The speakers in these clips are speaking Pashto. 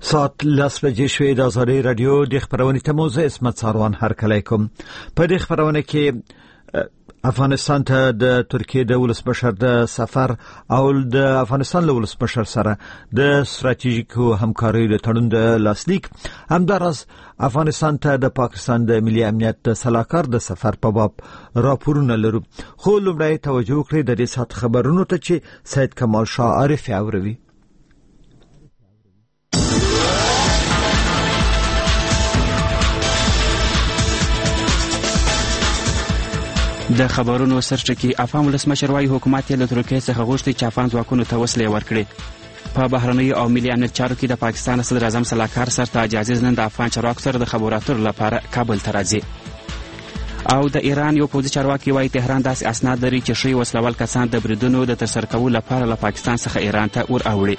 ساعت 10 بجې شوې د آزادۍ رادیو د خبرونې ته موزه اسمت ساروان هرکلی کوم. په دې خبرونه کې افغانستان ته د ترکیه د ولسمشر د سفر او د افغانستان له ولسمشر سره د ستراتیژیکو همکارۍ د تړون د لاسلیک، همداراز افغانستان ته د پاکستان د ملي امنیت د سلاکار د سفر په باب راپورونه لرو. خو لومړی توجه وکړئ د دې ساعت خبرونو ته چې سید کمال شاه عارف اوروي. د خبرونو سرچکی افغان ولسمشر وايي حکومت له ترکیه څخه غوښتي چې افغان ځواکونو ته وسلې ورکړي. په بهرنیو او ملي امنیت چارو کې د پاکستان صدر اعظم سلاکار سرتاج عزیز نن د افغان چارواکو سره د خبرو اترو لپاره کابل ته راځي. او د ایران یو پوځي چارواکي وايي تهران داسې اسناد لري چې ښیي وسلوال کسان د بریدونو د ترسره کولو لپاره له پاکستان څخه ایران ته ور اوړي.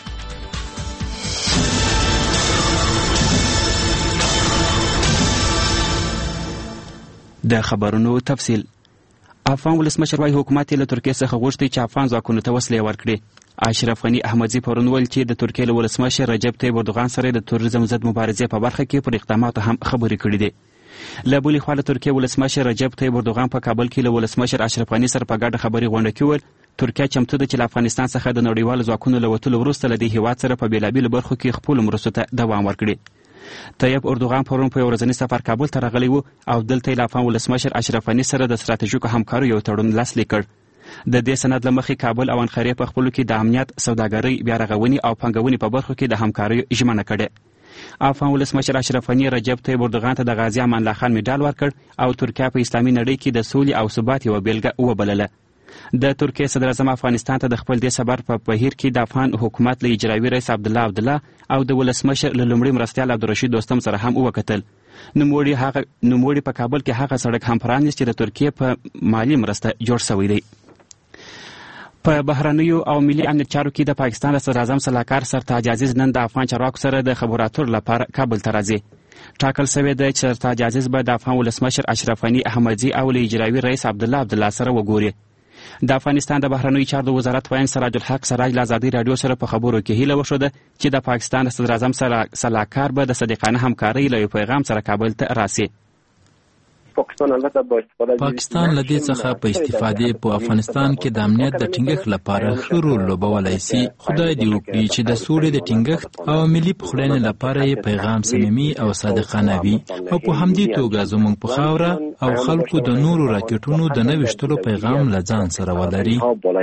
د خبرونو تفصیل. افغان ولسمشر وايي حکومت له ترکیه څخه غوښتي چې افغان ځواکونو ته وسلې ورکړي. اشرف غني احمدزي پرون ویل چې د ترکیه له ولسمشر رجب طیب اردوغان سره د تروریزم ضد مبارزې په برخه کې پر اقداماتو هم خبرې کړې دي. له بلې خوا د ترکیه ولسمشر رجب طیب اردوغان په کابل کې له ولسمشر اشرف غني سره په ګډه خبري غونډه کې ویل ترکیه چمتو ده چې له افغانستان څخه د نړیوالو ځواکونو له وتلو وروسته له دې هیواد سره په بېلابېلو برخو کې خپلو مرستو ته دوام ورکړي. طیب اردوغان پرون په یو ورځني سفر کابل ته راغلی و او دلته یې له افغان ولسمشر اشرف غني سره د ستراتیژیکو همکارۍ یو تړون لاسلیک کړ. د دې سند له مخې کابل او انقرې په خپلو کې د امنیت، سوداګرۍ، بیارغونې او پانګونې په برخو کې د همکاریو ژمنه کړې. افغان ولسمشر اشرف غني رجب طیب اردوغان ته د غازي امان الله خان میډال ورکړ او ترکیه په اسلامي نړۍ کې د سولې او ثبات یوه بیلګه وبلله. د ترکیه صدر اعظم افغانستان ته د خپل دې سفر په بهیر کې د افغان حکومت له اجرایي رئیس عبدالله او د ولسمشر له لومړي مرستیال عبدالرشید دوستم سره هم وکتل. نوموړي په کابل کې هغه سړک هم پرانیست چې د ترکیه په مالي مرسته جوړ شوی دی. په بهرنیو او ملي امنیت چارو کې د پاکستان صدر اعظم سلاکار سرتاج عزیز نن د افغان چارواکو سره د خبرو اترو لپاره کابل ته راځي. ټاکل شوی دی چې سرتاج عزیز به د افغان ولسمشر اشرف غني احمدزي او له اجرایي رئیس عبدالله سره وګوري. د افغانستان د بهرنیو چارو د وزارت وایي سراج الحق سراج له آزادۍ رادیو سره په خبرو کې هیله وښوده چې د پاکستان صدر اعظم سلاکار به د صادقانه همکارۍ له یو پیغام سره کابل ته راسي. پاکستان له دې څخه په استفادې په افغانستان کې د امنیت د ټینګښت لپاره ښه رول لوبولی سي. خدای دې وکړي چې د سولې د ټینګښت او ملي پخلاینې لپاره یې پیغام صمیمي او صادقانه وي او په همدې توګه زموږ په خاوره او خلکو د نورو راکټونو د نه ویشتلو پیغام له ځان سره ولري.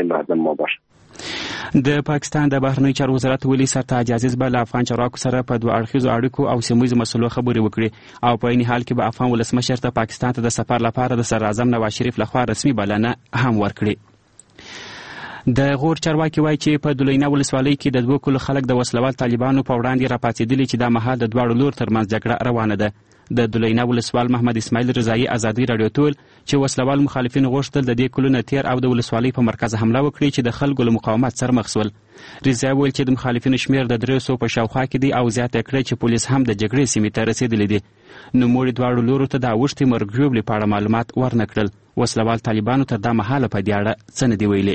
د پاکستان د بهرنیو چارو وزارت ویلي سرتاج عزیز به له افغان چارواکو سره په دوه اړخیزو اړیکو او سیمه ییزو مسلو خبرې وکړي او په عین حال کې به افغان ولسمشر ته پاکستان ته د سفر لپاره د صدر اعظم نواز شریف لخوا رسمي بلنه هم ورکړي. د غور چارواکي وایي چې په دولینه ولسوالۍ کې د 2 کلو خلک د وسلوال طالبانو په وړاندې راپاڅېدلي چې دا مهال د دواړو لورو ترمنځ جګړه روانه ده. د دولینه ولسوال محمد اسماعیل رضایي آزادۍ رادیو ته ویل چې وسلوال مخالفین غوښتل د دې کلونه تیر او د ولسوالۍ په مرکز حمله وکړي چې د خلکو له مقاومت سره مخ شول. رضایي ویل چې د مخالفینو شمېر د 300 په شاوخوا کې دی او زیاته کړې چې پولیس هم د جګړې سیمې ته رسېدلی دي. نوموړي دواړو لورو ته د اوښتې مرګ ژوبلې په اړه معلومات ورنه کړل. وسلوال طالبانو تر دا مهاله په دې اړه څه نه دي ویلي.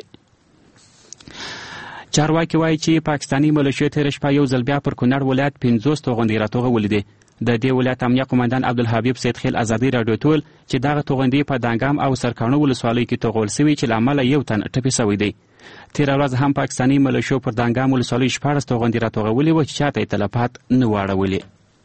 چارواکي وایي چې پاکستاني ملیشو تېره شپه یو ځل بیا پر کونړ ولایت 50 توغندۍ راټوغولې دي. د دې ولایت امنیه قومندان عبدالحبیب سیدخیل آزادۍ رادیو ته ویل چې دغه توغندۍ په دانګام او سرکاڼو ولسوالیو کې توغول سوي چې له امله یو تن ټپي سوی دی. تېره ورځ هم پاکستاني ملیشو پر دانګام ولسوالۍ 14 توغندۍ راټوغولې وه چې چاته یې تلفات نه وه اړولي.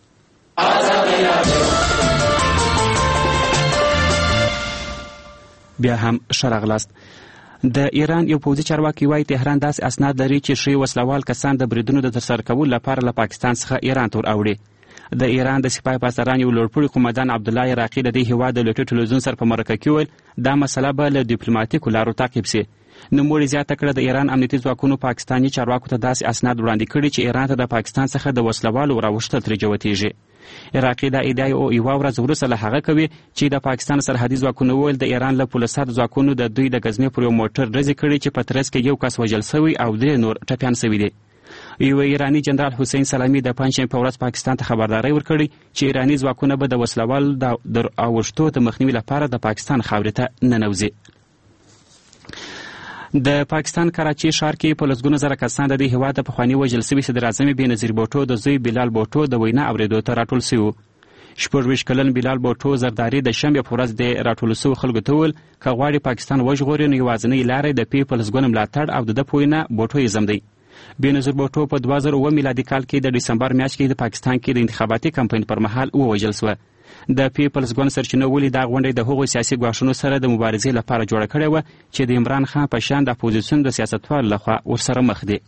بیا هم ښه راغلاست. د ایران یو پوځي چارواکي وایي تهران داسې اسناد لري چې ښیي وسلوال کسان د بریدونو د ترسره کولو لپاره له پاکستان څخه ایران ته ور اوړي. د ایران د سپاه پاسداران یو لوړپوړي قومندان عبدالله عراقي د دې هیواد د لوټي ټلویزیون سره په مرکه کې ویل دا مسله به له ډیپلوماتیکو لارو تعقیب سي. نوموړي زیاته کړه د ایران امنیتي ځواکونو پاکستاني چارواکو ته داسې اسناد وړاندې کړي چې ایران ته د پاکستان څخه د وسلوالو راوښتل ترې جوتېږي. عراقي دا ادعا یوه ورځ وروسته له هغه کوي چې د پاکستان سرحدي ځواکونو ویل د ایران له پولیسو ځواکونو د دوی د غزني پر یو موټر ډزې کړي چې په ترڅ کې یو کس وژل سوی او 3 نور ټپیان سوي دي. یو ایرانی جنرال حسین سلامی د پنځشنبې په ورځ پاکستان ته خبرداری ورکړي چې ایرانی ځواکونه به د وسلوالو د اوښتو د مخنیوي لپاره د پاکستان خاورې ته ننوځي. د پاکستان کراچي ښار کې په لسګونو زره کسان د دې هېواد د پخواني وژل سوي صدر اعظم بېنظیر بوټو د زوی بلال بوټو د وینا اورېدو ته راټول سوي وو. 26 کلن بلال بوټو زرداري د شنبې په ورځ د راټولو سوو خلکو ته وویل که غواړي پاکستان وژغوري نو یوازینۍ لاره د په لسګونه ملاتړ او د ده په وینا بوټو ایزم دی. بېنظیر بوټو په 2007 میلادي کال کې د ډسمبر میاشت کې د پاکستان کې د انتخاباتي کمپاین پر مهال ووژل سوه. د پیپلز ګوند سرچینو ولې دا غونډه د هغو سیاسي ګواښونو سره د مبارزې لپاره جوړه کړې وه چې د عمران خان په شان د اپوزیسیون د سیاستوالو لخوا ورسره مخ دي.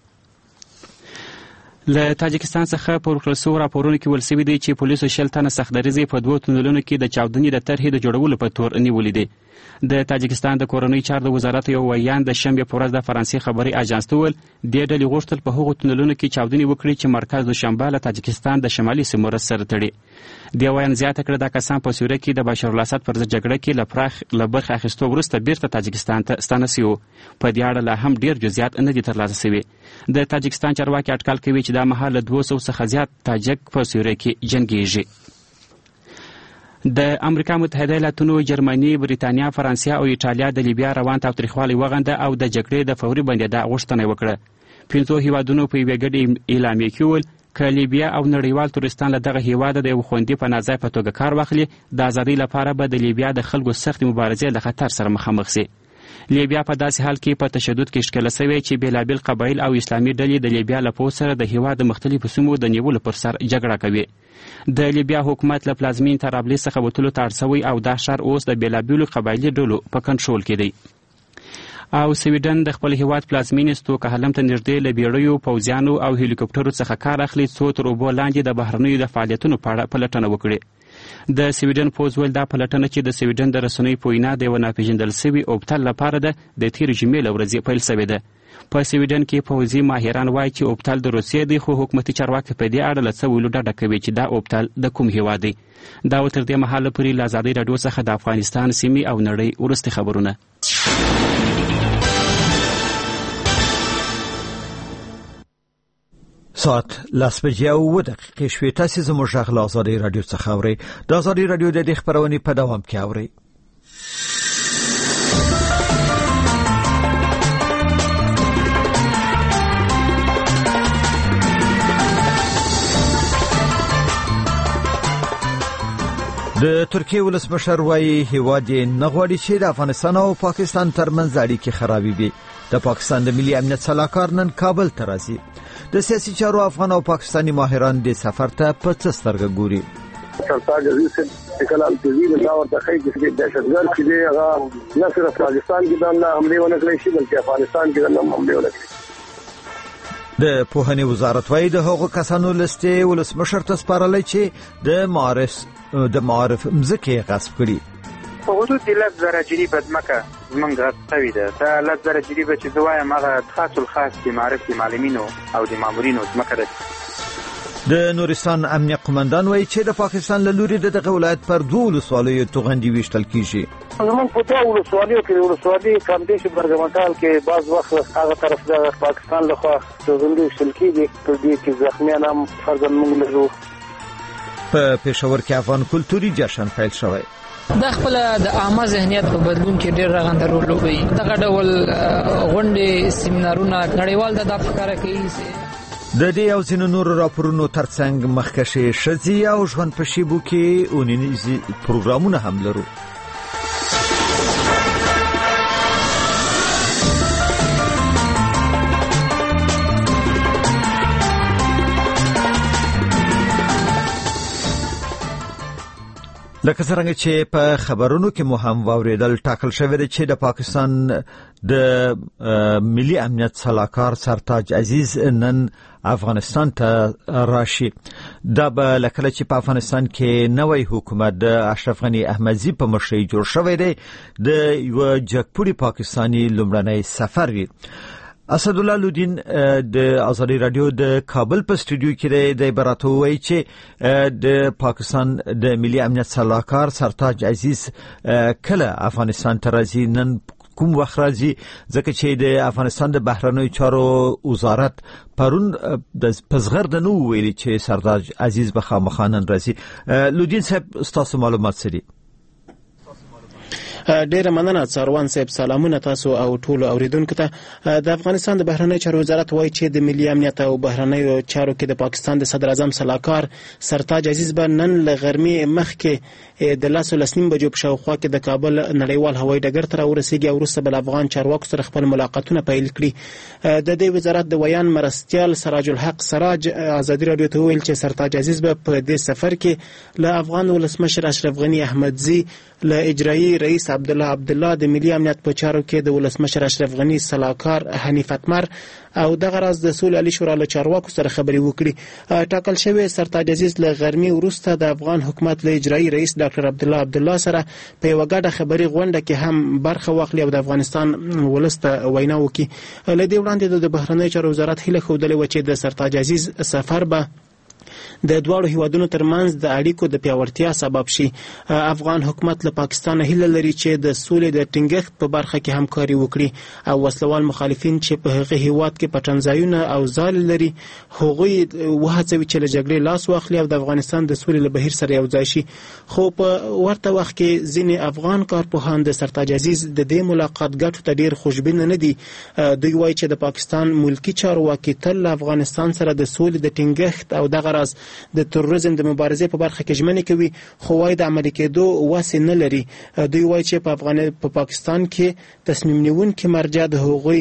له تاجکستان څخه په ورکړل سوو راپورونو کې ویل سوي دي چې پولیسو 10 تنه سختدریزې په 2 تونلونو کې د چاودنې د طرحې د جوړولو په تور نیولي دي. د تاجکستان د کورنۍ چارو د وزارت یو ویان د شنبې په ورځ د فرانسې خبري اژانس ته وویل دې ډلې غوښتل په هغو تونلونو کې چاودنې وکړي چې مرکز دوشنبه له تاجکستان د شمالي سیمو سره تړي. دې ویان زیاته کړه دا کسان په سوریه کې د بشار الاسد پر ضد جګړه کې له برخې اخیستو وروسته بیرته تاجکستان ته ستانه سوي وو. په دې اړه لا هم ډېر جزئیات نه دي ترلاسه سوي. د تاجکستان چارواکي اټکل کوي چې دا مهال له 200 څخه زیات تاجک په سوریه کې جنګیږي. د امریکا متحده ایالاتونو، جرمني، بریتانیا، فرانسې او ایټالیا د لیبیا روان تاوتریخوالی وغنده او د جګړې د فوري بندېدا غوښتنه یې وکړه. 5 هیوادونو په یوې ګډې اعلامیې کې وویل که لیبیا او نړیوال تورستان له دغه هیواده د یو خوندي پناه ځای په توګه کار واخلي د ازادۍ لپاره به د لیبیا د خلکو سختې مبارزې له خطر سره مخامخ سي. لیبیا په داسې حال کې په تشدد کې ښکېله سوې چې بېلابېل قبایل او اسلامي ډلې د لیبیا له پوځ سره د هیواد د مختلفو سیمو د نیولو پر سر جګړه کوي. د لیبیا حکومت له پلازمین طرابلس څخه وتلو ته اړ سوی او دا ښار اوس د بېلابېلو قبایلي ډلو په کنټرول کې دی. او سویډن د خپل هیواد پلازمینې ستوکهلم ته نږدې له بیړیو، پوځیانو او هلیکوپټرو څخه کار اخلي څو تر اوبو لاندې د بهرنیو د فعالیتونو په اړه پلټنه وکړي. د سویډن پوځ ویل دا پلټنه چې د سویډن د رسنیو په وینا د یوه ناپېژندل سوي اوبتل لپاره ده د تېرې جمعې له ورځې پیل سوې ده. په سویډن کې پوځي ماهران وایي چې اوبتل د روسیې دی، خو حکومتي چارواکي په دې اړه له څه ویلو ډډه کوي چې دا اوبتل د کوم هیواد دی. دا و تر دې مهاله پورې له ازادۍ راډیو څخه د افغانستان، سیمې او نړۍ وروستي خبرونه. ساعت 10:07 شوې. تاسې زموږ غږ له ازادۍ راډیو څخه اورئ. د ازادۍ راډیو د دې خپرونې په دوام کې اورئ. د ترکیې ولسمشر وایي هیواد یې نه غواړي چې د افغانستان او پاکستان ترمنځ اړیکې خرابې وي. د پاکستان د ملي امنیت سلاکار نن کابل ته راځي. د سیاسي چارو افغان او پاکستاني ماهران د سفر ته په څه سترګه ګوري. سرتاج عزیز سے کلام تزیل دا ورته خی چې دهشتګرد چې دی هغه نه صرف پاکستان کې د حمله ونه کړی شي بلکې افغانستان کې د حمله ونه کړی. د پوهنې وزارت وايي د هغو کسانو لسته ولسمشر ته سپارلی چې د معارف مځکې غصب کړي. په حدود 10,000 جریبه ځمکه زمونږ غصب شوې ده. دا 10,000 جریبه چې زه وایم هغه خاص الخاص د معارف د معلمینو او د مامورینو ځمکه ده. د نورستان امنیه قومندان وایي چې د پاکستان له لوري دغه ولایت پر 2 ولسوالیو توغندي ویشتل کیږي. زمونږ په 2 ولسوالیو کې ولسوالي کامدیش برګمټال کې بعض وخت هغه طرف د پاکستان لخوا توغندي ویشتل کیږي. په دې کې زخمیان هم فرضاً موږ لرو. په پېښور کې افغان کلتوري جشن پیل شوی. د خپل د عامه ذهنیت په بدلون کې ډېر رغنده رول لوبوي. دغه ډول غونډې سیمینارونه نړیوال د افکار کوي. د دې او ځینو نورو راپورونو ترڅنګ مخکښې ښځې او ژوند په شیبو کې اونیزي پروګرامونه هم لرو. لکه څنګه چې په خبرونو کې مو هم واوریدل، ټاکل شوی دی چې د پاکستان د ملي امنیت سلاکار سرتاج عزیز نن افغانستان ته راشي. دا به لکه چې په افغانستان کې نوی حکومت د اشرف غنی احمدزي په مشرۍ جوړ شوی دی د یو جګپوړي پاکستاني لومړنی سفر وي. اسدالله لودین د ازادي رادیو د کابل په سټوډیو کې د عباراتو وایي چې د پاکستان د ملي امنیت سلاکار سرتاج عزیز کله افغانستان ته راځي، نن کوم وخت راځي، ځکه چې د افغانستان د بهرنیو چارو وزارت پرون د پزغر د نو ویلي چې سرتاج عزیز به خامخا نن راځي. لودین صاحب ستاسو معلومات څه دي؟ ډیره مننه څاروان صاحب. سلامونه تاسو او ټول اوریدونکو ته. د افغانستان د بهرنی چارو وزارت وایي چې د ملي امنیت او بهرنیو چارو کې د پاکستان د صدر اعظم سلاکار سرتاج عزیز به نن له غرمې مخکې د 10:30 بجو په شاوخوا کې د کابل نړیوال هوایي ډګر ته راورسیږي او وروسته به افغان چارواکو سره خپل ملاقاتونه پیل کړي. د دې وزارت د ویان مرستیال سراج الحق سراج ازادي رادیو ته ویل چې سرتاج عزیز به په دې سفر کې له افغان ولسمشر اشرف غنی احمدزي، له اجرایی رئیس عبدالله د ملي امنیت په چارو کې د ولسمشر اشرف غنی سلاکار حنیف اتمر او دغه راز د سولې عالی شورا له چارواکو سره خبرې وکړي. ټاکل شوی سرتاج عزیز له غرمې وروسته د افغان حکومت له اجرایی رئیس ډاکټر عبدالله سره په یوه ګډه خبري غونډه کې هم برخه واخلي او د افغانستان ولس ته وینا وکړي. له دې وړاندې د بهرنی چارو وزارت هیله ښودلې وه چې د سرتاج عزیز سفر به د دواړو هیوادونو ترمنځ د اړیکو د پیاوړتیا سبب شي. افغان حکومت له پاکستان هیله لري چې د سولې د ټینګښت په برخه کې همکاري وکړي او وسلوال مخالفین چې په هغه هیواد کې پټنځایونه او ځال لري هغوی وهڅوي چې له جګړې لاس واخلي او د افغانستان د سولې له بهیر سره یوځای شي. خو په ورته وخت کې ځینې افغان کارپوهان د سرتاج عزیز د دې ملاقات ګټو ته ډیر خوشبین نه دي. دوی وایي چې د پاکستان ملکی چارواکي تل له افغانستان سره د سولې د ټینګښت او دغه راز د تروریزم د مبارزې په برخه کې ژمنې کوي، خو وايي د عملي کېدو وس نه لري. دوی وايي چې په پاکستان کې تصمیم نیونکي مرجع د هغوی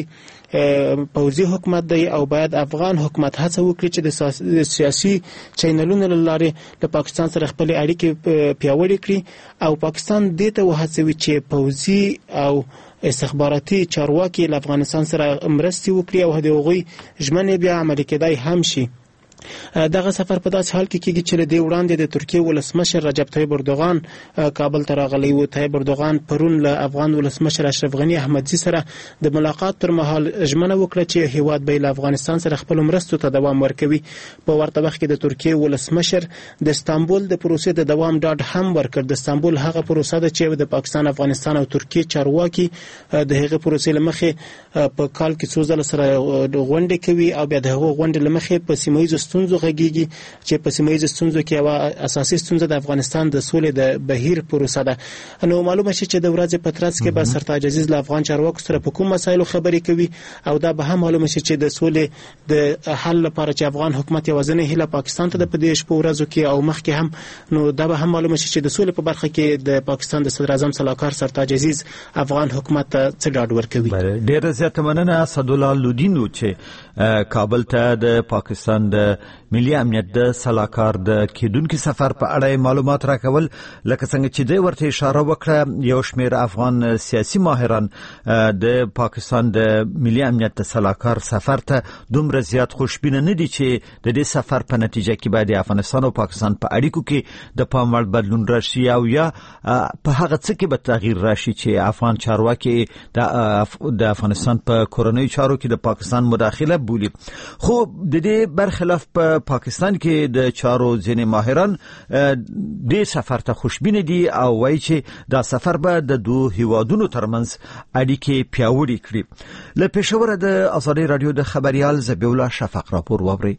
پوځي حکومت دی او باید افغان حکومت هڅه وکړي چې د سیاسي چینلونو له لارې له پاکستان سره خپل اړیکې پیاوړې کړي او پاکستان دې ته وهڅوي چې پوځي او استخباراتي چارواکي له افغانستان سره مرستې وکړي او د هغوی ژمنې بیا عملي کېدای هم شي. دغه سفر په داس حال کې کېږي چې د وړاندې د ترکیه ولسمشر رجب طیب اردوغان کابل ته راغلی و. طیب اردوغان پرون له افغان ولسمشر اشرف غنی احمدزي سره د ملاقات پر مهال ژمنه وکړه چې هیواد به له افغانستان سره خپل مرستو ته دوام ورکوي. په ورته وخت کې د ترکیه ولسمشر د استانبول د پروسې د دوام ډاډ هم ورکړ. د استانبول هغه پروسه ده چې د پاکستان، افغانستان او ترکیه چارواکي د هغه پروسې لمخې په کال کې څو ځله سره غونډې کوي او بیا د هغه غونډې لمخې په سیمه ستونزو غږیږي چې په سیمه ییزو ستونزو کې یوه اساسي ستونزه د افغانستان د سولې د بهیر پروسه ده. نو معلومه شي چې د ورځې په ترڅ کې به سرتاج عزیز له افغان چارواکو سره په کوم مسایلو خبرې کوي او دا به هم معلومه شي چې د سولې د حل لپاره چې افغان حکومت یوازینۍ هیله پاکستان ته د په دې شپو ورځو کې او مخکې هم، نو دا به هم معلومه شي چې د سولې په برخه کې د پاکستان د صدر اعظم سلاکار سرتاج عزیز افغان حکومت ته څه ډاډ ورکوي. ډېره زیاته مننه اسدالله لودین چې کابل ته د پاکستان د ملي امنیت د سلاکار د کېدونکي سفر په اړه معلومات راکول. لکه څنګه چې دوی ورته اشاره وکړه، یو شمېر افغان سیاسي ماهران د پاکستان د ملي امنیت د سلاکار سفر ته دومره زیات خوشبینه نه دي چې د دې سفر په نتیجه کې باید افغانستان او پاکستان په اړیکو کې د پام وړ بدلون راشي او یا په هغه څه کې به تغییر راشي چې افغان چارواکي د افغانستان په کورنۍ چارو کې د پاکستان مداخله بولي. خو د دې برخلاف په پاکستان کې د چارو ځینې ماهران د سفر ته خوشبینه دي او وایي چې دا سفر به د دوه هیوادونو ترمنځ اړیکې پیاوړې کړي. له پېښوره د ازادي رادیو د خبريال ذبیح الله شفق راپور واورئ.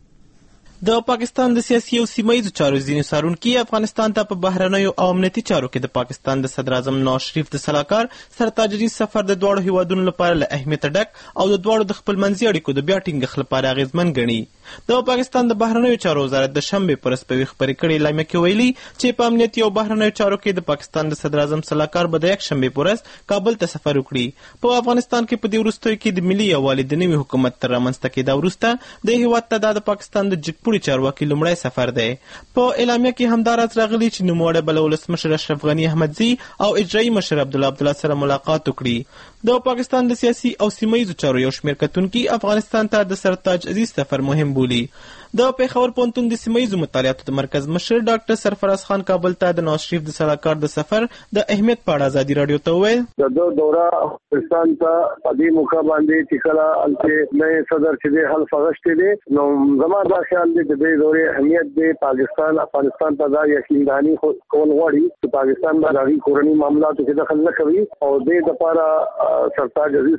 د پاکستان د سیاسي او سیمه‌ییزو چارو ځینې څارونکي افغانستان ته په بهرنیو او امنیتي چارو کې د پاکستان د صدر اعظم نواز شریف د سلاکار سرتاج عزیز سفر د دواړو هیوادونو لپاره له اهمیت ډک او د دواړو د خپلمنځي اړیکو د بیا ټینګښت لپاره اغېزمن ګڼي. د پاکستان د بهرنیو چارو وزارت د شنبې پر ورځ په یوې خپرې کړې اعلامیه کې ویلي چې په امنیتي او بهرنیو چارو کې د پاکستان د صدر اعظم سلاکار به د یکشنبې پر ورځ کابل ته سفر وکړي. په افغانستان کې په دې وروستیو کې د ملي یووالي د نوي حکومت تر رامنځته کېدا وروسته د هیواد ته د پاکستان د جګپوړي چارواکي لومړی سفر دی. په اعلامیه کې همداراز راغلي چې نوموړی به له ولسمشر اشرف غني احمدزي او اجرایي مشر عبدالله سره ملاقات وکړي. د پاکستان د سیاسي او سیمه‌ییزو چارو یو شمېر کتونکي افغانستان ته د سرتاج عزیز سفر مهم بولي. د پېښور پوهنتون د سیمه‌ییزو مطالعاتو د مرکز مشر ډاکټر سرفراز خان کابل ته د نواز شریف د سلاکار د سفر د اهمیت په اړه ازادي رادیو ته وویل. د دوره افغانستان ته په دې موقع باندې چې کله نوی صدر چې دی حلف غشتی دی، نو زما دا خیال دی چې د دورې اهمیت دی پاکستان افغانستان ته دا یقینداني کول غواړي چې پاکستان به د هغې کورني معاملاتو کې دخل نه کوي او دې دپاره سرتاج عزیز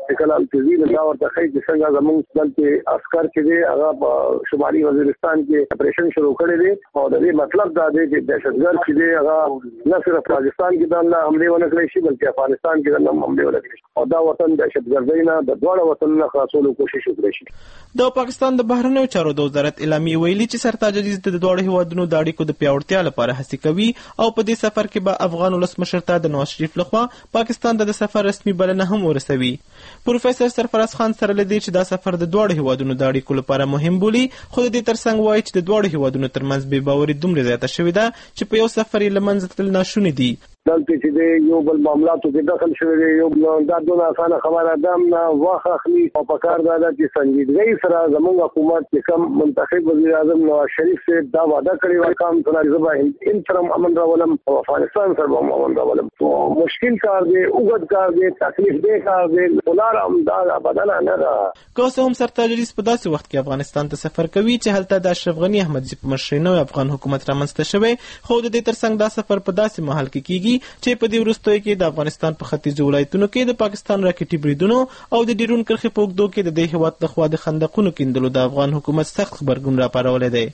کله التزام دا ورته خې چې څنګه زموږ دلته عسكر چې دی هغه په شمالي وزیرستان کې اپریشن شروع کړی دی او د دې مطلب دا دی چې دهشتګرد چې دی هغه نه صرف پاکستان کې د الله حمله ونه کړی شي بلکې افغانستان کې د الله حمله ونه کړی او دا وطن دهشتګردۍ نه د دوه وطنونو خلاصولو کوشش وکړي شي. د پاکستان د بهرنیو چارو د وزارت اعلامیه ویلي چې سرتاج عزیز د دوه هیوادونو د اړیکو د پیاوړتیا لپاره هڅې کوي او په دې سفر کې به افغان ولسمشر ته د نواز شریف لخوا پاکستان ته د سفر رسمي بلنه هم ورسوي. پروفیسور سرفراز خان سره لدی چې دا سفر د دوه هیوادونو د اړیکو لپاره مهم بولي خو د دې ترڅنګ وایي چې د دوه هیوادونو ترمنځ بې باوري دومره زیاته شوې ده چې په یو سفر یې له منځه تلل ناشوني دي. دلته چې د یو بل معاملاتو کې دخل شوی دی یو دا دونه اسانه خبره ده نه واخه اخلي او په کار دا چې سنجیدګۍ سره زموږ حکومت چې کوم منتخب وزیر اعظم نواز شریف سے دا وعده کړی و کام سره زبا ان ترم امن راولم او افغانستان سره امن راولم تو مشکل کار دی اوږد کار دی تکلیف دی کار دی ولار هم دا بدل نه ده. که هم سرتاج عزیز په داسې وخت کې افغانستان ته سفر کوي چې هلته د اشرف غنی احمدزي په مشرۍ نوی افغان حکومت رامنځته شوی خو د دې ترڅنګ دا سفر په داسې محل کې کیږي چې په دې وروستیو کې د افغانستان په ختیځو ولایتونو کې د پاکستان راکټي بریدونو او د ډیرون کرښې په اوږدو کې د دې هیواد لخوا د خندقونو کیندلو د افغان حکومت سخت غبرګون راپارولی دی.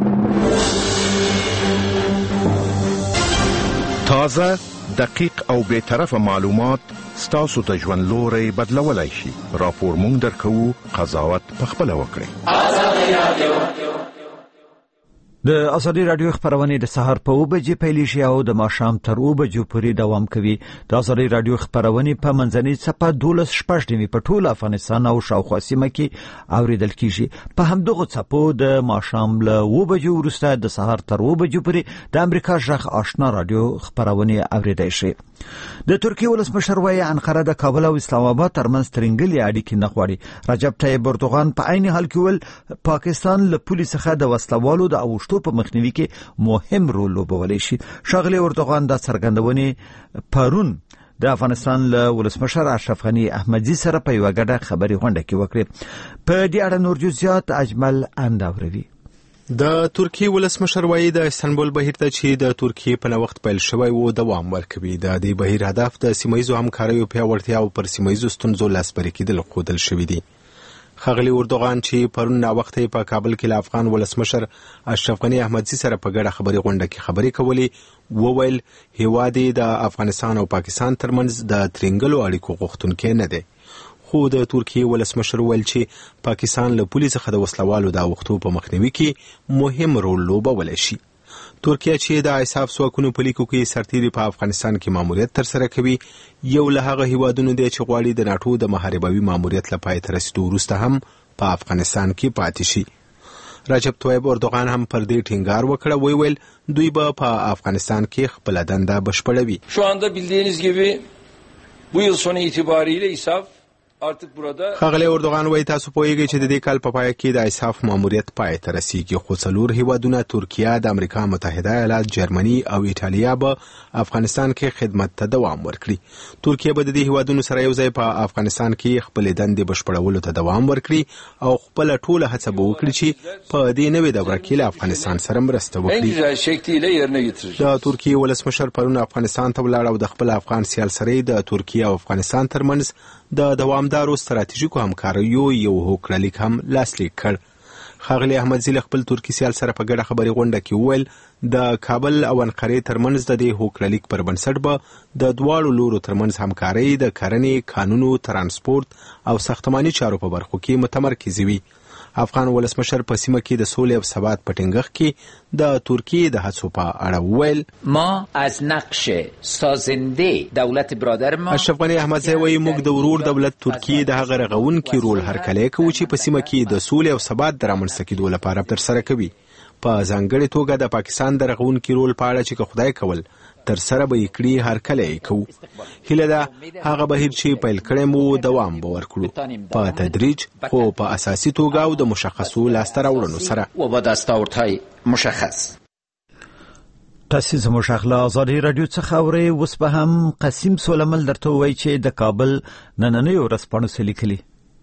تازه، دقیق او بی‌طرفه معلومات ستاسو د ژوند لوری بدلولی شي. راپور مونږ درکوو، قضاوت پخپله وکړئ. د ازادي رادیو خبرونه د سهار په 9 بجې پیلېږي او د ماښام تر 9 بجو پورې دوام کوي. د ازادي رادیو خبرونه په منځنۍ څپه 12:15 په ټول افغانستان او شاوخوا سیمه کې اوریدل کیږي. په همدغه څپو د ماښام له 9 بجو وروسته د سهار تر 9 بجو پورې د امریکا ژغ آشنا رادیو خبرونه اوریدای شي. د ترکیه ولسمشر وايي انقره د کابل او اسلام آباد ترمنځ ترنګلې اړیکې نه غواړي. رجب طیب اردوغان په عین حال کې ول پاکستان له پولیس څخه د وسلوالو د اوشتو په مخنیوي کې مهم رول لوبولی شي. ښاغلی اردوغان د څرګندونې پرون د افغانستان له ولسمشر اشرف غنی احمدزي سره په یوه ګډه خبري غونډه کې وکړه. په دې اړه نور جزئیات اجمل انداوروي. د ترکیه ولسمشر وايي د استانبول بهیر ته چې د ترکیه په وخت پیل شوی و دوام ورکوي. د دې بهیر هدف د سیمایي همکاریو پیاوړتیا او پر سیمایي ستونزو لاسبري کېدل ښودل شوی دی. ښاغلی اردوغان چې پرون نا وخت په کابل کې له افغان ولسمشر اشرف غنی احمدزي سره په ګډه خبري غونډه کې خبري کولې وویل هیواد د افغانستان او پاکستان ترمنځ د ترنګلو اړیکو غوښتونکی نه دی. خو د ترکیه ولسمشر ویل چې پاکستان له پولیس څخه د وسلوالو د اوښتو په مخنیوي کې مهم رول لوبولی شي. ترکیه چې د اساف ځواکونو په لیکو کې سرتیري په افغانستان کې ماموریت ترسره کوي یو له هغه هیوادونو دی چې غواړي د ناټو د محاربوي ماموریت له پای ته رسیدو وروسته هم په افغانستان کې پاتې شي. رجب طیب اردوغان هم پر دې ټینګار وکړ ویل دوی به په افغانستان کې خپل دنده بشپړوي. شو anda bildiğiniz gibi bu yıl sonu itibariyle ISAF ښاغلی اردوغان وايي تاسو پوهیږئ چې د دې کال په پای کې د اساف ماموریت پای ته رسیږي خو څلور هیوادونه ترکیه، د امریکا متحده ایالات، جرمني او ایټالیا به افغانستان کې خدمت ته دوام ورکړي. ترکیه به د دې هیوادونو سره یو ځای په افغانستان کې خپل دندې بشپړولو ته دوام ورکړي او خپل ټوله هڅه به وکړي چې په دې نوې دوره کې له افغانستان سره مرسته وکړي. د ترکیه ولسمشر پرون افغانستان ته ولاړ او د خپل افغان سیال سره د ترکیه او افغانستان ترمنځ د دوامدارو ستراتیژیکو همکاریو یو هوکړلیک هم لاسلیک کړ. ښاغلی احمدزي له خپل ترکي سیال سره په ګډه خبري غونډه کې وویل د کابل او انقرې ترمنځ د دې هوکړلیک پر بنسټ به د دواړو لورو ترمنځ همکاري د کرنې، قانونو، ترانسپورت او ساختماني چارو په برخو کې متمرکز وي. افغان ولسمشر په سیمه کې د سولې او ثبات په ټینګښت کې د ترکیه د هڅو په اړه وویل ما از نقش سازنده دولت برادر ما اشرف غنی احمدزي وايي موږ د ورور دولت ترکیه د هغه رغونکي رول هرکلی کوو چې په سیمه کې د سولې او ثبات د رامنځته کېدو لپاره ترسره کوي. په ځانګړې توګه د پاکستان د رغونکي رول په اړه چې خدای کول تر سره به کړي هرکلی کوو. هیله ده هغه بهیر چې پیل کړی مو دوام به ورکړو په تدریج خو په اساسي توګه او د مشخصو لاسته راوړنو سره و با دستاوردهای مشخص. تاسو زموږ خلا ازادي رادیو څخه اورئ. اوس به هم قسیم سولمل درته وایي چې د کابل نننۍ ورځپاڼو څه لیکلي.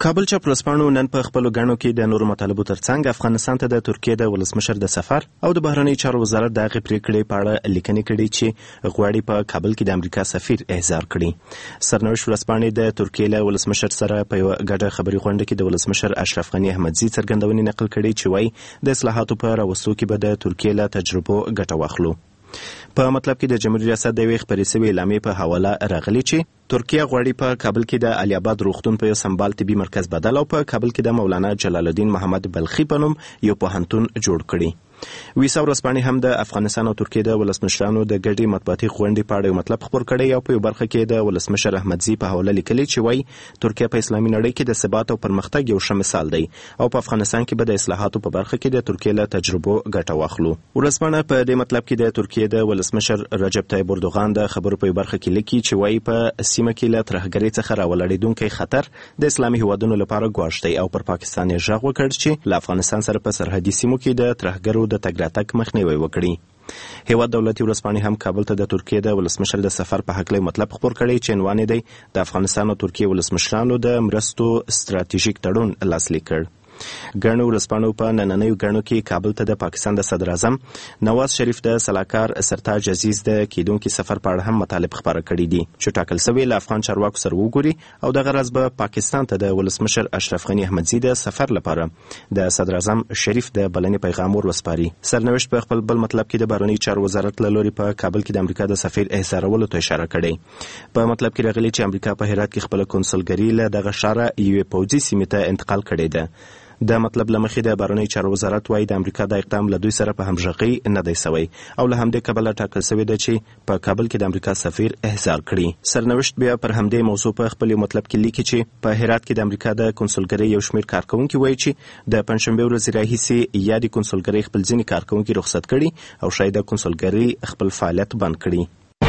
کابل چاپلوسپانو نن په خپلو ګڼو کې د نورو مطالبو ترڅنګ افغانستان ته د ترکیې د ولسمشر د سفر او د بهرنی چارو وزارت د هغې پریکړې په اړه لیکنې کړي چې غواړي په کابل کې د امریکا سفیر احضار کړي. سرنوشت ورځپاڼې د ترکیې له ولسمشر سره په یوه ګډه خبري غونډه کې د ولسمشر اشرف غني احمدزي څرګندونې نقل کړي چې وایي د اصلاحاتو په راوستو کې به د ترکیې له تجربو ګټه واخلو. په مطلب کې د جمهوریت ریاست د یوې خپرې شوې اعلامیې په حواله راغلي چې ترکیه غواړي په کابل کې د علي آباد روغتون په یو سمبال طبي مرکز بدل او په کابل کې د مولانا جلال الدین محمد بلخي په نوم یو پوهنتون جوړ کړي. ویسا ورځپاڼې هم د افغانستان او ترکیې د ولسمشرانو د ګډې مطبوعاتي غونډې په اړه یو مطلب خپور کړی او په یو برخه کې د ولسمشر احمدزي په حواله لیکلي چې وایي ترکیه په اسلامي نړۍ کې د ثبات او پرمختګ یو ښه مثال دی او په افغانستان کې به د اصلاحاتو په برخه کې د ترکیې له تجربو ګټه واخلو. ورځپاڼه په دې مطلب کې د ترکیې د ولسمشر رجب طیب اردوغان د خبرو په برخه کې لیکي چې وایي په سیمه کې له ترهګرۍ څخه راولاړېدونکی خطر د اسلامي هیوادونو لپاره ګواښ دی او پر پاکستان یې غږ وکړ چې له افغانستان سره په سرحدي سیمو کې د ترهګرو د تګ راتګ مخنیوی وکړي. هیواد دولتي ورځپاڼې هم کابل ته د ترکیې د ولسمشر د سفر په هکله مطلب خپور کړی چې عنوان دی د افغانستان او ترکیې ولسمشرانو د مرستو ستراتیژیک تړون لاسلیک کړ. ګڼو ورځپاڼو په نننیو ګڼو کې کابل ته د پاکستان د صدر اعظم نواز شریف د سلاکار سرتاج عزیز د کیدونکي سفر په اړه هم مطالب خپاره کړي دي چې ټاکل شوی له افغان چارواکو سره وګوري او د غرض به پاکستان ته د ولسمشر اشرف غني احمدزي د سفر لپاره د صدر اعظم شریف د بلنې پیغام ورسپاري. سرنوشت په خپل بل مطلب کې د بهرنی چارو وزارت له لوري په کابل کې د امریکا د سفیر احضارولو ته اشاره کړې. په مطلب کې راغلي چې امریکا په هرات کې خپل کنسولګري له دغه ښاره یوې پوځي سیمې ته انتقال کړې ده. د مطلب لمخې د بهرنی چارو وزارت وايي د امریکا د اقدام له دوی سره په همغږۍ نه دی سوی او له همدې کبله ټاکل شوی ده چې په کابل کې د امریکا سفیر احضار کړي. سرنوشت بیا پر همدې موضوع په خپل مطلب کې لیکي چې په هرات کې د امریکا د کنسولګرۍ یو شمېر کارکونکي وایي چې د پنځشنبې ورځې راهیسې یا د کنسولګرۍ خپل ځینې کارکونکي رخصت کړي او شاید د کنسولګرۍ خپل فعالیت بند کړي.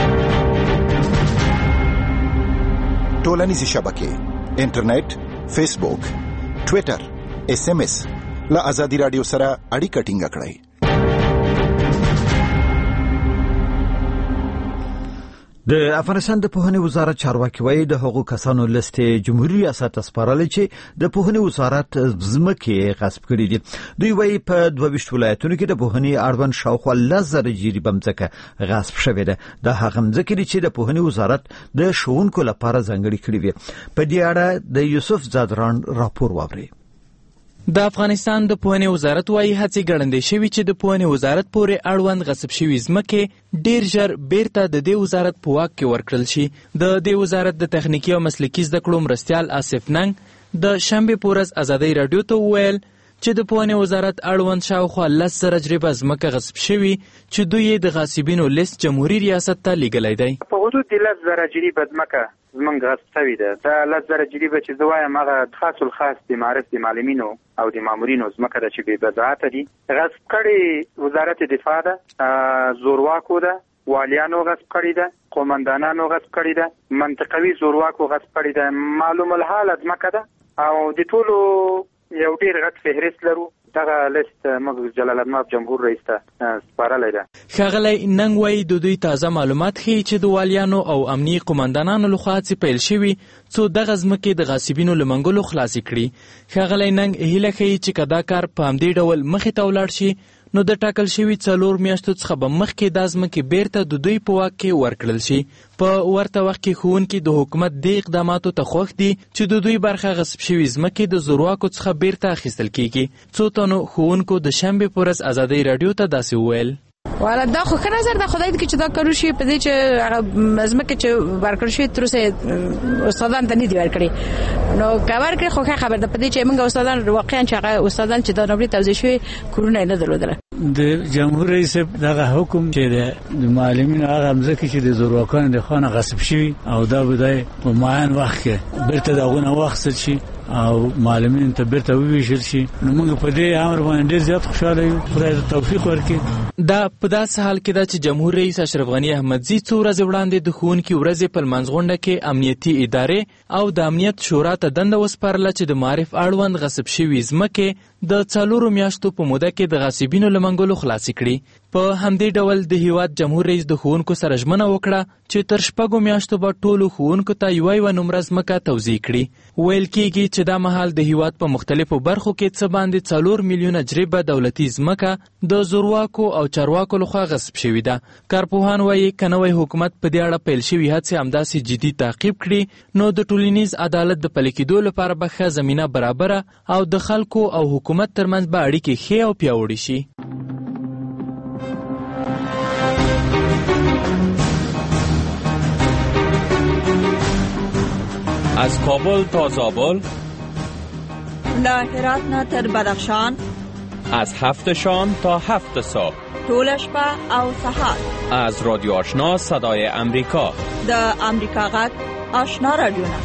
ټولنیزې شبکې انټرنیټ، فیسبوک، ټویټر، SMS له آزادي رادیو سره اړیکه ټینګه کړئ. د افغانستان د پوهنې وزارت چارواکي وایي د هغو کسانو لیست جمهوریت ریاست سپارلی چې د پوهنې وزارت ځمکې غصب کړي دي. دوی وایي په 22 ولایتونو کې د پوهنې اړوند شاوخوا 10,000 جریبه ځمکه غصب شوې ده. د هغه ځمکې دي چې د پوهنې وزارت د ښوونکو لپاره ځانګړې کړې وي. په دې اړه د یوسف زادران راپور واوري. د افغانستان د پوهنې وزارت وايي هڅې ګړندې شوي چې د پوهنې وزارت پورې اړوند غصب شوي ځمکې ډیر ژر بیرته د دې وزارت په واک کې ورکړل شي. د دې وزارت د تخنیکي او مسلکي زده کړو مرستیال آصف ننګ د شنبې په ورځ ازادۍ راډیو ته وویل چې د پوهنې وزارت اړوند شاوخوا 10,000 جریبه ځمکه غصب شوي چې دوی یې د غاصبینو لیست جمهوریت ریاست ته لیږلی دی. په حدود 10,000 جریبه ځمکه زمونږ غصب شوې ده. دا 10,000 جریبه چې زه وایم هغه خاص الخاص د معارف د معلمینو او د مامورینو ځمکه ده چې بې وضاحته دي. غصب کړې وزارت دفاع ده، زورواکو ده، والیانو غصب کړې ده، قومندانانو غصب کړې ده، منطقوي زورواکو غصب کړې ده. معلوم الحال ځمکه ده او د ټولو یو ډیر غټ فهرست لرو. دغه لیست موږ جلال الدین جمهور رئیس ته سپارلی ده. ښاغلی ننګ وایي د دوی تازه معلومات ښیي چې د والیانو او امني قومندانانو لخوا هڅې پیل شوي څو دغه ځمکې د غاصبینو له منګولو خلاصې کړي. ښاغلی ننګ هیله ښیي چې که دا کار په همدې ډول مخې ته ولاړ شي نو د ټاکل شوي 4 میاشتو څخه به مخکې دا ځمکې بیرته د دوی په واک کې ورکړل شي. په ورته وخت کې ښوونکي د حکومت دې اقداماتو ته خوښ دي چې د دوی برخه غصب شوي ځمکې د زورواکو څخه بیرته اخیستل کیږي. څو تنو ښوونکو د شنبې په ورځ ازادۍ راډیو ته داسې وویل. والا دا خو ښه نظر ده. خدای دې کې چې دا کارو شي په دې چې هغه ځمکې چې ورکړل شوي تر اوسه استادان ته نه دي ورکړي نو که ورکړي خو ښه خبر ده. په دې چې موږ استادان واقعا چې هغه استادان چې دا نوبلي توضیح شوي کورونه یې نه درلودله. د جمهور رئیس دغه حکم چې د معلمینو هغه ځمکې چې د زورواکانو د خوا نه غصب شوي او دا به دی په معین وخت کې بیرته د هغو نه واخیستل شي او معلمینو ته بیرته وویشل شي نو موږ په دې امر باندې ډېر زیات خوشحاله یو. خدای توفیق ورکړي. دا په داسې حال کې ده چې جمهور رئیس اشرف غني احمدزي څو ورځې وړاندې د ښوونکي ورځې په لمانځغونډه کې امنیتي ادارې او د امنیت شورا ته دنده وسپارله چې د معارف اړوند غصب شوي ځمکې د 4 میاشتو په موده کې د غاصبینو له منګولو خلاصې کړي. په همدې ډول د هیواد جمهور رئیس د ښوونکو سره ژمنه وکړه چې تر 6 میاشتو به ټولو ښوونکو ته یوه نمره ځمکه توزیع کړي. ویل کېږي چې دا مهال د هیواد په مختلفو برخو کې څه باندې 4 میلیونه جریبه دولتي ځمکه د زورواکو او چارواکو لخوا غصب شوې ده. کارپوهان وایي که نوی حکومت په دې اړه پیل شوي هڅې همداسې جدي تعقیب کړي نو د ټولنیز عدالت د پلي کېدو لپاره به ښه زمینه برابره او د خلکو او حکومت ترمنځ به اړیکې ښې او پیاوړې شي. از کابل تا زابل، له هرات نه تر بدخشان، از 7 شام تا 7 صبح، طول شپه او سحر، از رادیو آشنا صدای امریکا، د امریکا غږ آشنا رادیو.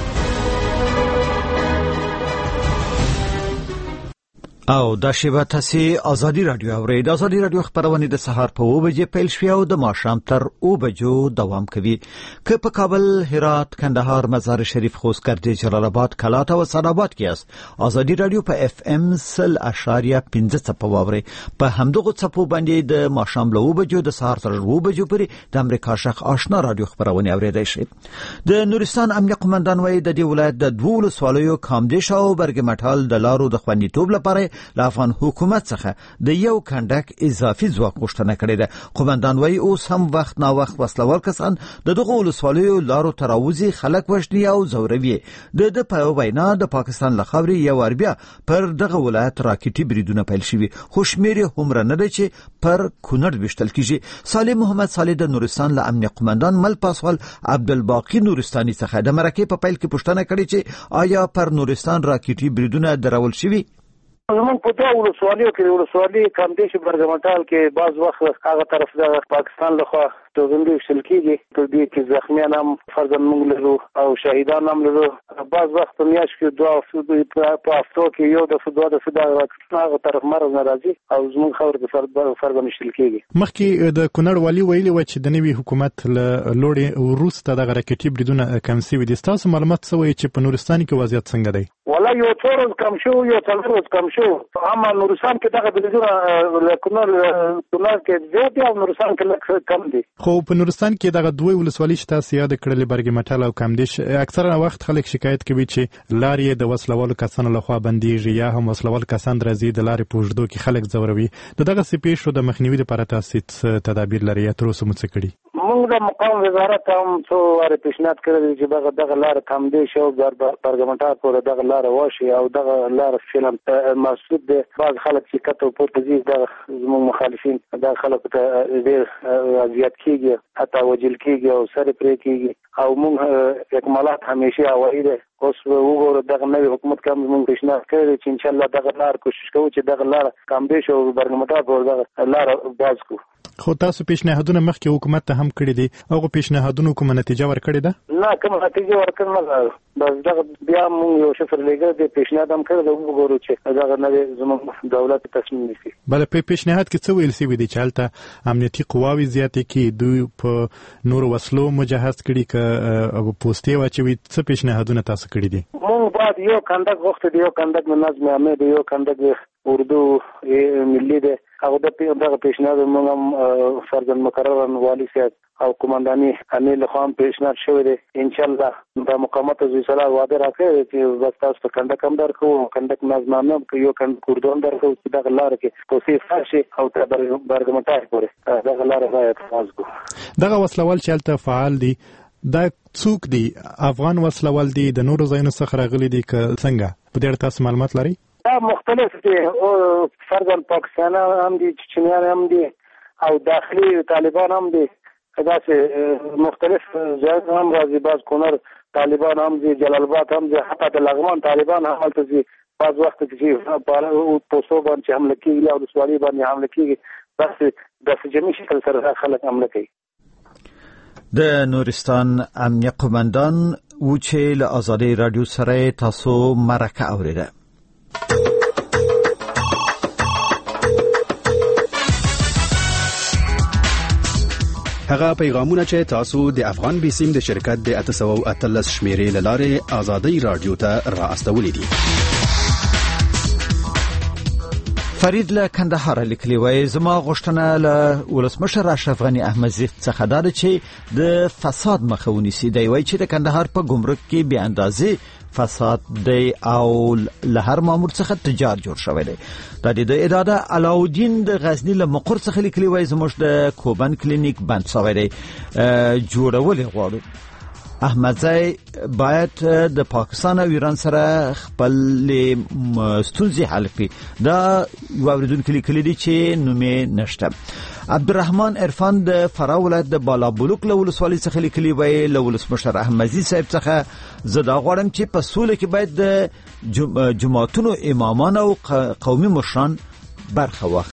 او دا شیبه تاسې ازادي رادیو اورئ. د ازادي رادیو خپرونې د سهار په 9 بجې پیل شوې او د ماښام تر 9 بجو دوام کوي. که په کابل، هرات، کندهار، مزار شریف، خوست، گردیز، جلال آباد، کلات او اسعدآباد کې است، ازادي رادیو په FM 0.5 څپو واورئ. په همدغه څپو باندې د ماښام له 9 بجو د سهار تر 9 بجو پورې د امریکا شخ آشنا رادیو خپرونې اوریدای شي. د نورستان امنیه قومندان وایي د دې ولایت د 2 ولسوالیو کامدیش او برګمټال د لارو د خوندیتوب لپاره له افغان حکومت څخه د یو کندک اضافي ځواک غوښتنه کړې ده. قومندان وایي اوس هم وخت نا وخت وسلوال کسان د دغه ولسوالیو لارو تراوزي خلک وژني او ځوروي. د په وینا د پاکستان له خاورې یو وار بیا پر دغه ولایت راکټي بریدونه پیل شوي، خو شمېر یې هومره نه دی چې پر کونړ ویشتل کیږي. صالح محمد صالح د نورستان له امنیه قومندان مل پاسوال عبدالباقی نورستاني څخه د مرکې په پیل کې پوښتنه کړې چې آیا پر نورستان راکټي بریدونه درول شوي؟ زمون په دوه ولسوالیو کې ولسوالي کامدیش برګمټال کې بعض وخت هغه طرف د پاکستان لخوا توغندي وشل کېږي، په دې کې زخمیان هم فرضاً موږ لرو او شهیدان هم لرو. بعض وخت په میاشت کې دوه په هفتو کې یو دفعه دوه دفعه د هغه طرف مرض ناراضي او زموږ خبر د فرضاً وشل کېږي. مخکې د کونړ والي ویلي و چې د نوي حکومت له لوري وروسته دغه راکټي بریدونه کم شوي دي. ستاسو معلومات څه وایي چې په نورستان کې وضعیت څنګه دی؟ ولا یو څو ورځې کم شو، یو څلور ورځې کم شو. اما نورستان کې دغه بریدونه کونړ کې زیات دي او نورستان کې لږ کم دي. خو په نورستان کې دغه دوه ولسوالۍ چې تاسو یاد کړلې برګمټال او کامدیش، اکثره وخت خلک شکایت کوي چې لارې د وسلوالو کسانو لخوا بندیږي یا هم وسلوال کسان درځي د لارې په اوږدو کې خلک ځوروي. دغه پیښو د مخنیوي لپاره تاسو څه تدابیر لرئ یا تر اوسه مو څه کړي؟ موږ د مقام وزارت هم څو واره پیشنهاد کړی چې دغه لار کامدیش او برګمټال پورې دغه لار واشي او دغه لار فعلا مسدود دي. بعض خلک چې کته پورته ځي د زموږ مخالفین د خلکو ته ډېر اذیت کیږي، حتی وجل کیږي او سره پرې کیږي او موږ اکمالات همیشه اوایي دي. اوس وګورو دغه نوی حکومت کوم موږ پیشنهاد کړی چې ان شاء الله دغه لار کوشش کوو چې دغه لار کامدیش او برګمټال پورې دغه لار باز کو. خو تاسو پیشنهادونه مخکې حکومت ته هم کړی دي، هغه پیشنهادونو کومه نتیجه ورکړې ده؟ نه، کومه نتیجه ورکړې نه ده. بس دغه بیا موږ یو شفر لګر دی پیشنهاد هم کړی دی، وګورو چې دغه نوی زموږ دولت تصمیم نیسي. بل په پیشنهاد کې څه ویل شوي دي چې هلته امنیتي قواوې زیاتې کړي، دوی په نورو وسلو مجهز کړي که پوستې واچوي؟ څه پیشنهادونه تاسو کړي دي؟ موږ باید یو کندک غوښتي دی، یو کندک نظم عامه دی، یو کندک اردو ملي دی. هغه دغه پیشنهاد موږ هم فرضاً مقررن والی صاحب او قومنداني امیر لخوا هم پیشنهاد شوی دی. ان شاء الله د مقامات عزیز الله وعده راکړي چې بس تاسو ته کندک هم درکو، کندک نظمانه یو کندک اردو هم درکو چې دغه لار کې توصیف راشي او تر برګمټال پورې دغه لار باید خلاص کو. دغه وسلوال چې هلته فعال دي دا څوک دي؟ افغان وسلوال دي د نورو ځایونو څخه راغلي دي که څنګه؟ په دې اړه تاسو معلومات لرئ؟ دا مختلف دي، فرضاً پاکستانیان هم دي، چچنیان هم دي او داخلي طالبان هم دي. داسې مختلف ځایونه هم راځي، بعض کونړ طالبان هم دي، جلال آباد هم دي، حتی د لغمان طالبان هم هلته دي. بعض وخت چې په پوسو باندې حمله کېږي او ولسوالۍ باندې حمله کېږي، داسې جمعي شکل سره خلک حمله کوي. د نورستان امنیه قومندان و چې له ازادي رادیو سره تاسو مرکه اوریده. هغه پیغامونه چې تاسو د افغان بیسیم د شرکت د 813 شمیرې له لارې ازادي رادیو ته را استولې دي. فرید له کندهار لیکلی وای زما غوښتنه له ولسمشر اشرف غنی احمدزی څخه دا چې د فساد مخه ونیسي. دی وای چې د کندهار په ګمرک کې بې اندازې فساد دی او له هر مامور څخه تجار جوړ شوی دی. د دې اداره علاودین د غزنی له مقر څخه لیکلی وای زموږ د کوبن کلینیک بند شوی دی جوړول غواړو. احمدزی باید د پاکستان او ایران سره خپل ستونزې حل کړي. دا یو اوریدونکو لیکلي دي چې نومې نشته. عبدالرحمن عرفان د فراه ولایت د بالابلوک له ولسوالۍ څخه لیکلي وای له ولسمشر احمدزي صاحب څخه زه دا غواړم چې په سوله کې باید د جماعتونو امامان او قومي مشران برخه واخلي.